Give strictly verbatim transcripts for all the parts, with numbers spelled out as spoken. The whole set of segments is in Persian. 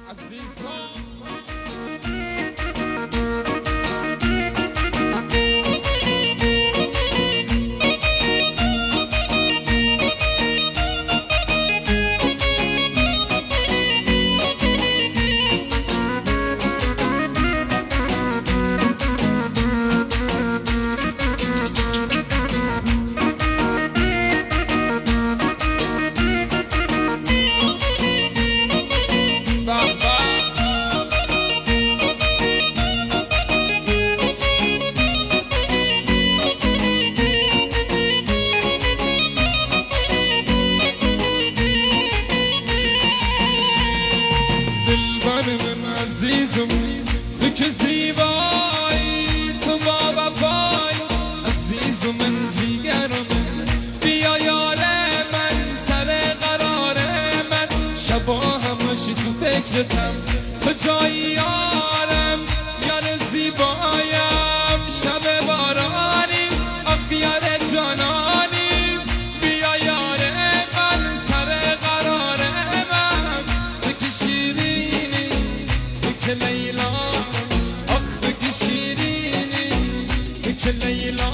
عزیزم تو که زیبایی، تو با وفایی عزیزم من جیگرم، بیا یار من سر قرار من، شبا همشی تو فکرتم، تو جایی یارم، یار زیبایم، شب بارانی آخ یار جانانی، بیا یار من سر قرار من، تو که شیرینی تو که لیلا، آخ تو که شیرینی تو که لیلا.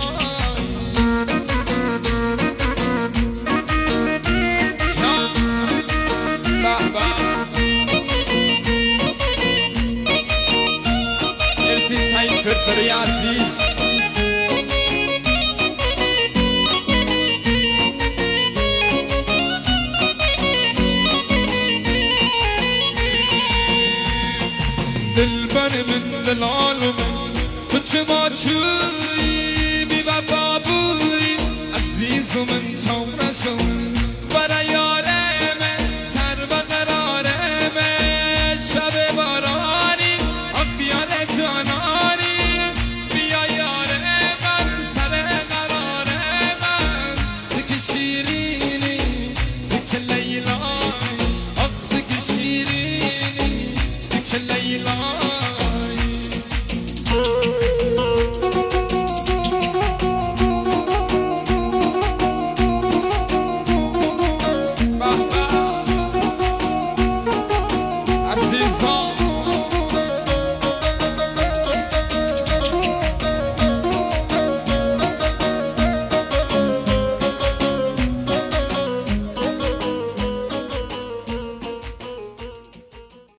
فرفر يا عزيز دلبر من دل عالم تو چه ما چوی بی وفا بوی عزیز من چون رشم برای